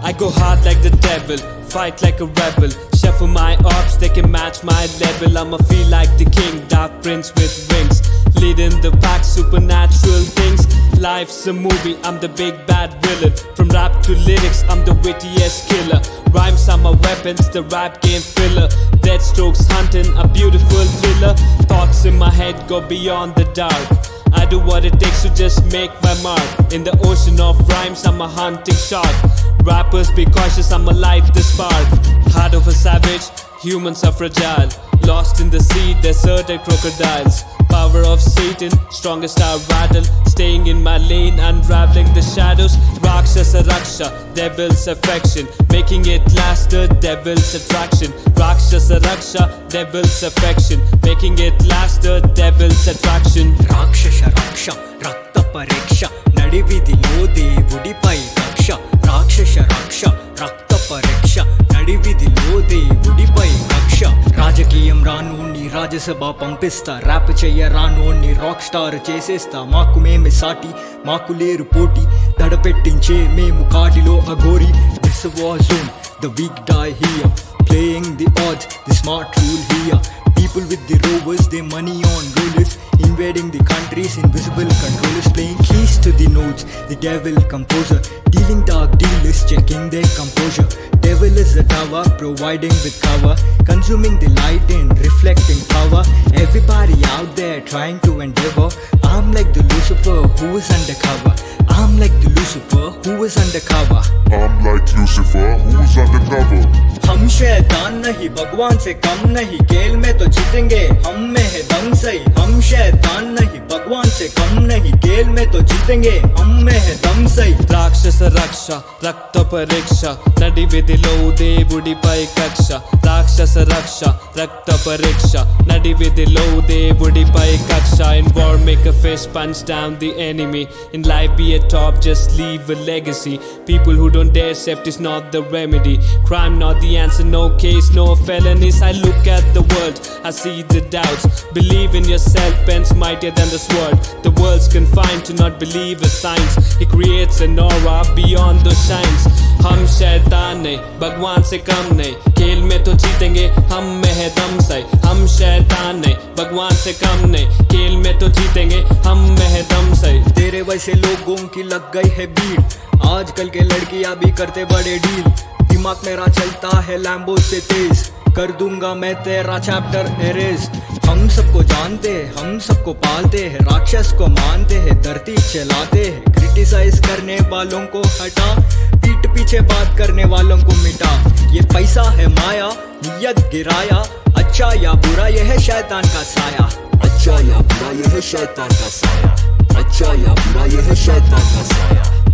I go hard like the devil, fight like a rebel. Shuffle my ops, they can match my level. I'ma feel like the king, dark prince with wings. Leading the pack, supernatural things. Life's a movie, I'm the big bad villain. From rap to lyrics, I'm the wittiest killer. Rhymes are my weapons, the rap game filler. Dead strokes hunting, a beautiful thriller. Thoughts in my head go beyond the dark. I do what it takes to just make my mark. In the ocean of rhymes, I'm a hunting shark. Rappers be cautious, I'ma light the spark. Heart of a savage, humans are fragile. Lost in the sea, deserted crocodiles. Power of Satan, strongest I rattle. Staying in my lane, unraveling the shadows. Rakshasa Raksha, devil's affection. Making it last, the devil's attraction. Rakshasa Raksha, devil's affection. Making it last, the devil's attraction. Rakshasa Raksha, Rakta Pariksha. Nadividilo Devudipai Raksha. Rakshasa Raksha, Rakta Pariksha. Nadividilo Devudipai Raksha. రాజకీయం రానోని రాజ్యసభ పంపిస్తా. Rap చెయ్య రానోని rock star చేసేస్తా. మాకు మేమే సాటి, మాకు లేరు పోటీ. దడపెట్టించే మేము కాటిలో Aghori. This a war zone, the weak die here. Playing the odds, the smart rule here. People with the rovers, their money on rollers. Invading the countries, invisible controllers. Playing keys to the nodes, the devil composer. Dealing dark dealers, checking their composure. Devil is a tower, providing with cover. Consuming the light and reflecting power. Everybody out there trying to endeavor. I'm like the Lucifer who is undercover. I'm like the Lucifer who is undercover. I'm like Lucifer who's undercover. हम शैतान नहीं, भगवान से कम नहीं. खेल में तो जीतेंगे, हम में है दम सही. हम शैतान नहीं, भगवान से कम नहीं. खेल में तो जीतेंगे, हम में है दम सही. Rakshasa Raksha, Rakta Pariksha. Nadividilo Devudipai Kaksha. Rakshasa Raksha, Rakta Pariksha. Nadividilo Devudipai Kaksha. In war make a fist, punch down the enemy. In life be a top, just leave a legacy. People who don't dare, safety's not the remedy. Crime not the answer, no case, no felonies. I look at the world, I see the doubts. Believe in yourself, pen's mightier than the sword. The world's confined to not believe a science. He creates an aura beyond those shines. हम शैतान नहीं, भगवान से कम नहीं. खेल में तो जीतेंगे, हम में है दम सही. हम शैतान नहीं, भगवान से कम नहीं. खेल में तो जीतेंगे, हम में है दम सही. तेरे वैसे लोगों की लग गई है भीड़. आजकल के लड़कियां भी करते बड़े डील. दिमाग मेरा चलता है लैम्बो से तेज. कर दूंगा मैं तेरा चैप्टर एरेज. हम सबको जानते हैं, हम सबको पालते हैं. राक्षस को मानते हैं, धरती चलाते हैं. क्रिटिसाइज करने वालों को हटा, पीठ पीछे बात करने वालों को मिटा. ये पैसा है माया, नियत गिराया. अच्छा या बुरा ये है शैतान का साया. अच्छा या बुरा ये है शैतान का साया. अच्छा या बुरा ये है शैतान का साया.